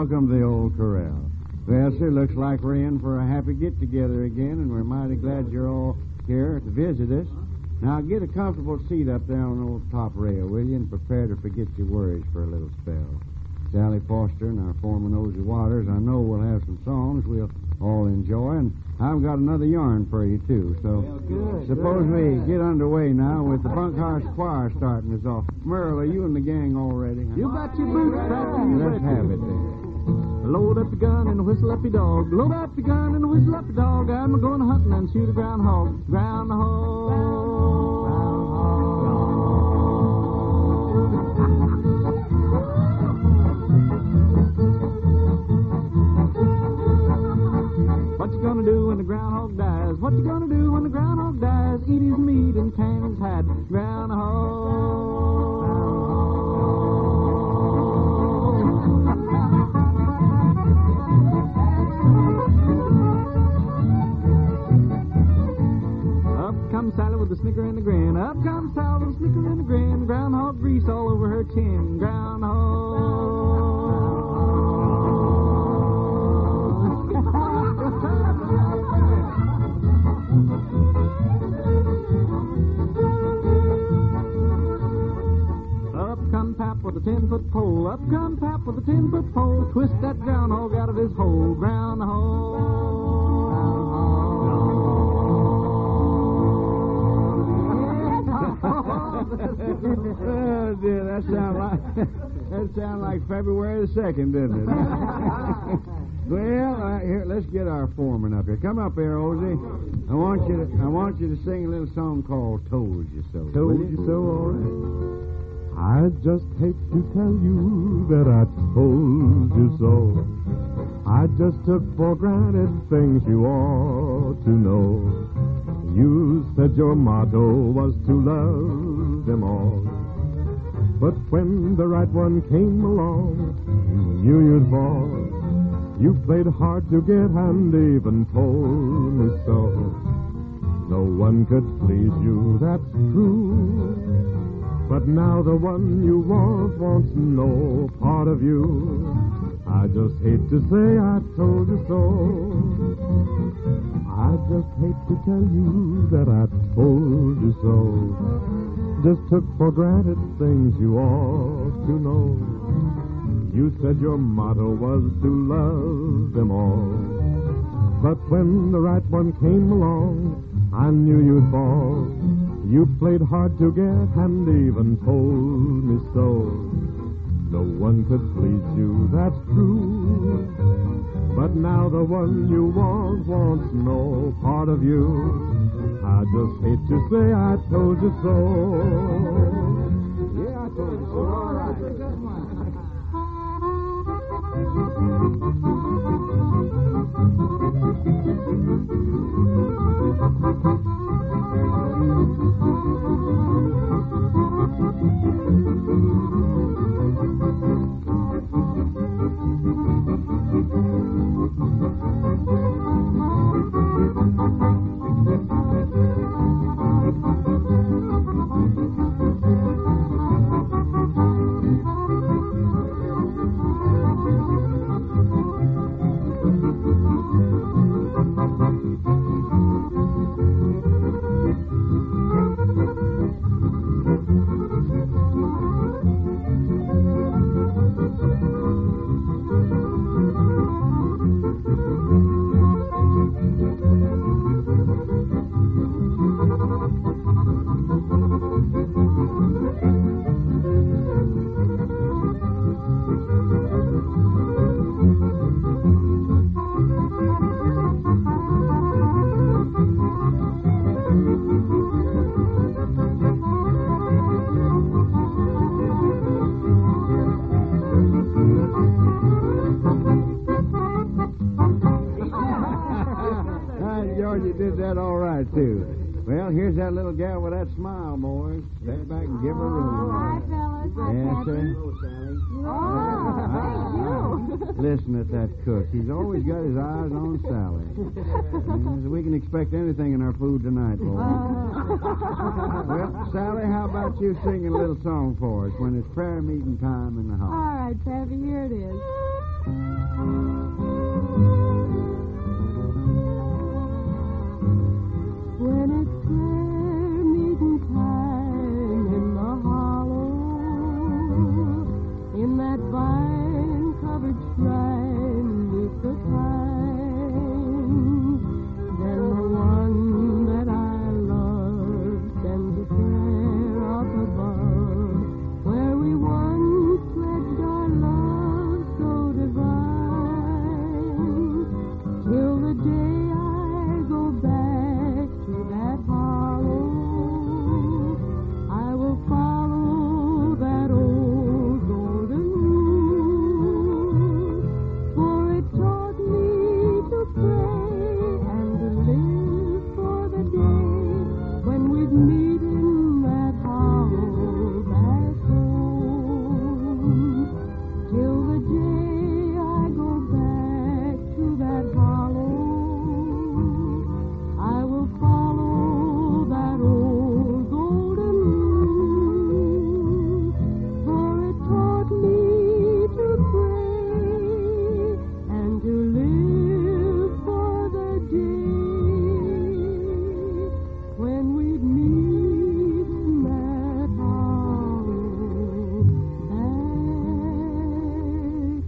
welcome to the old corral. Well, sir, looks like we're in for a happy get-together again, and we're mighty glad you're all here to visit us. Now, get a comfortable seat up there on the old top rail, will you, and prepare to forget your worries for a little spell. Sally Foster and our foreman, Ozzie Waters, I know we'll have some songs we'll all enjoy, and I've got another yarn for you, too. So, suppose we get underway now with the Bunkhouse Choir starting us off. Merle, are you and the gang all ready? Huh? You got your boots back and Let's have it then. Load up your gun and whistle up your dog. Load up your gun and whistle up your dog. I'm going hunting and shoot a groundhog. Groundhog. What you gonna do when the groundhog dies? What you gonna do when the groundhog dies? Eat his meat and tan his hide. Groundhog. Up comes Sally with a snicker and a grin. Up comes Sally with a snicker and a grin. Groundhog grease all over her chin. Up come Pap with a 10-foot pole. Up come Pap with a 10-foot pole. Twist that groundhog out of his hole. Oh, dear, that sound like February the 2nd, didn't it? Well, here, let's get our foreman up here. Come up here, Ozzie. I want you to sing a little song called "Told You So." Told you so, all right. I just hate to tell you that I told you so. I just took for granted things you ought to know. You said your motto was to love them all. But when the right one came along, you knew you'd fall. You played hard to get and even told me so. No one could please you, that's true. But now the one you want wants no part of you. I just hate to say I told you so. I just hate to tell you that I told you so. Just took for granted things you ought to know. You said your motto was to love them all. But when the right one came along, I knew you'd fall. You played hard to get and even told me so. No one could please you, that's true. But now the one you want wants no part of you. I just hate to say I told you so. Yeah, I told you so. All right. Too. Well, here's that little gal with that smile, boys. Step back and give her room. Hi, fellas. Yes, sir. Oh, Listen at that cook. He's always got his eyes on Sally. Yes, we can expect anything in our food tonight, boys. Well, Sally, how about you singing a little song for us when it's prayer meeting time in the house? All right, Pappy, here it is. When it's prayer meeting time in the hollow, in that vine-covered shrine beneath the pine, then the one that I love sends a prayer up above, where we once pledged our love so divine, till the day I go back to that hollow, I will follow that old golden rule, for it taught me to pray and to live for the day when we'd meet in that hollow back home. Till the day I go back to that hollow, I will follow that old golden rule, for it taught me to pray and to live for the day when we'd meet in that hollow back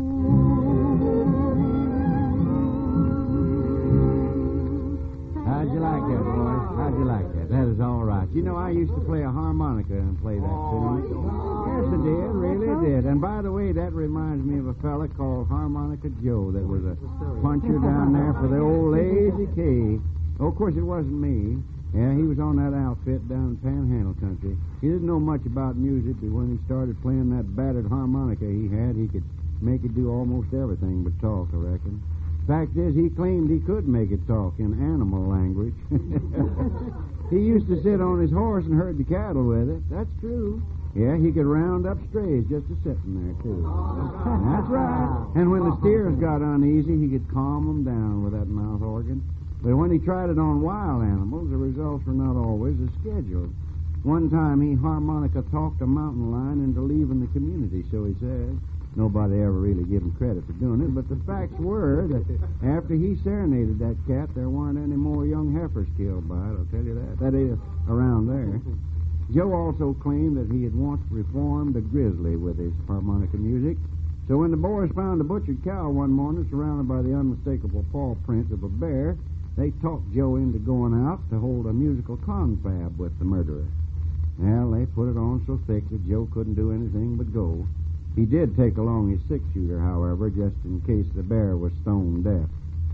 home. How'd you like that, boy? How'd you like that? That is all right. You know, I used to play a harmonica and play that tune. Yes, I did. Really did. And by the way, that reminds me of a fella called Harmonica Joe that was a puncher down there for the old Lazy K. Oh, of course, it wasn't me. Yeah, he was on that outfit down in Panhandle country. He didn't know much about music, but when he started playing that battered harmonica he had, he could make it do almost everything but talk, I reckon. Fact is, he claimed he could make it talk in animal language. He used to sit on his horse and herd the cattle with it. That's true. Yeah, he could round up strays just a sitting there, too. That's right. And when the steers got uneasy, he could calm them down with that mouth organ. But when he tried it on wild animals, the results were not always as scheduled. One time he harmonica talked a mountain lion into leaving the community, so he said. Nobody ever really gave him credit for doing it, but the facts were that after he serenaded that cat, there weren't any more young heifers killed by it, I'll tell you that. That is, around there. Joe also claimed that he had once reformed a grizzly with his harmonica music. So when the boys found a butchered cow one morning surrounded by the unmistakable paw print of a bear, they talked Joe into going out to hold a musical confab with the murderer. Well, they put it on so thick that Joe couldn't do anything but go. He did take along his six-shooter, however, just in case the bear was stone deaf.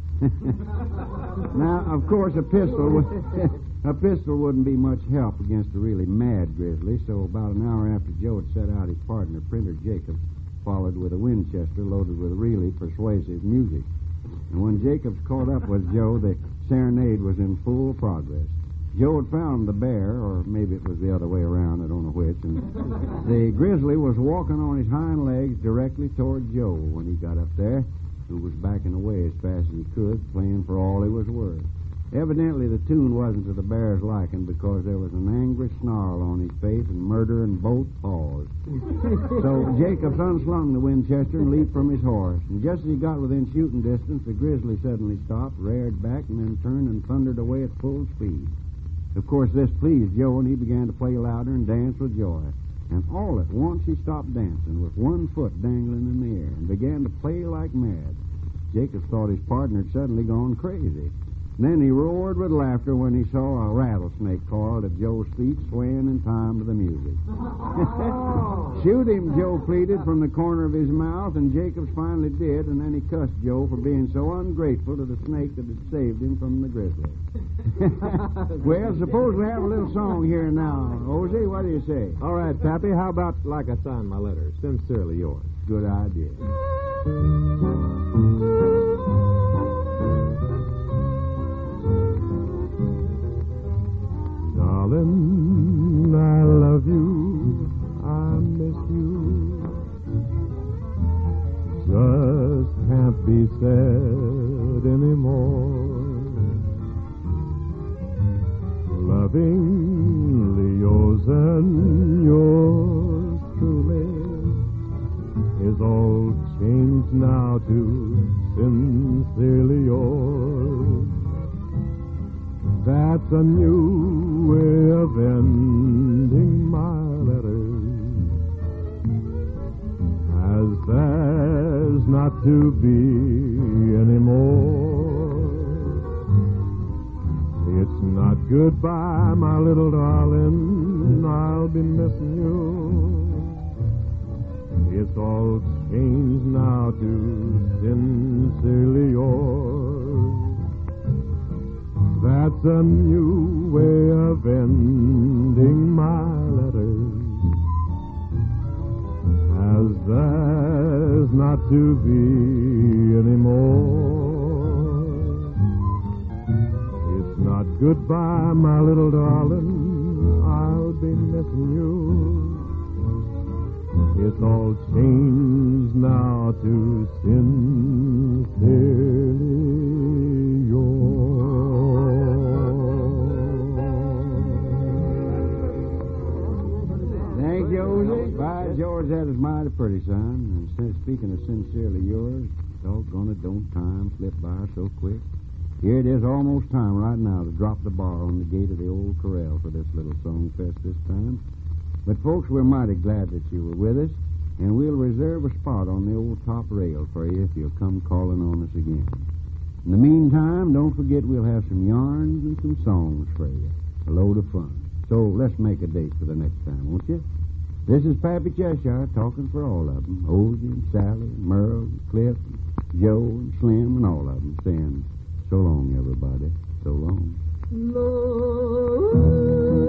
Now, of course, a pistol wouldn't be much help against a really mad grizzly, so about an hour after Joe had set out, his partner, Printer Jacobs, followed with a Winchester loaded with really persuasive music. And when Jacobs caught up with Joe, the serenade was in full progress. Joe had found the bear, or maybe it was the other way around, I don't know which, and the grizzly was walking on his hind legs directly toward Joe when he got up there, who was backing away as fast as he could, playing for all he was worth. Evidently, the tune wasn't to the bear's liking because there was an angry snarl on his face and murder in both paws. So Jacobs unslung the Winchester and leaped from his horse. And just as he got within shooting distance, the grizzly suddenly stopped, reared back, and then turned and thundered away at full speed. Of course, this pleased Joe, and he began to play louder and dance with joy. And all at once he stopped dancing with one foot dangling in the air and began to play like mad. Jacobs thought his partner had suddenly gone crazy. Then he roared with laughter when he saw a rattlesnake coiled at Joe's feet, swaying in time to the music. Shoot him, Joe pleaded from the corner of his mouth, and Jacobs finally did, and then he cussed Joe for being so ungrateful to the snake that had saved him from the grizzly. Well, suppose we have a little song here now. Ozzie, what do you say? All right, Pappy, how about Like I Signed My Letter? Sincerely yours. Good idea. Darling, I love you, I miss you. Just can't be said anymore. Lovingly yours and yours truly is all changed now to sincerely yours. That's a new way of ending my letters, as there's not to be any more. It's not goodbye, my little darling, I'll be missing you. It's all changed now to sincerely yours. That's a new way of ending my letters, as there's not to be any more. It's not goodbye, my little darling, I'll be missing you. It's all changed now to sincerely yours. Thank you, Josie. By George, that is mighty pretty, son. And speaking of sincerely yours, doggone it, don't time slip by so quick. Here it is almost time right now to drop the bar on the gate of the old corral for this little song fest this time. But, folks, we're mighty glad that you were with us, and we'll reserve a spot on the old top rail for you if you'll come calling on us again. In the meantime, don't forget we'll have some yarns and some songs for you, a load of fun. So let's make a date for the next time, won't you? This is Pappy Cheshire talking for all of them, Ozie and Sally, Merle, and Cliff, and Joe, and Slim, and all of them, saying, so long, everybody, so long. Lord.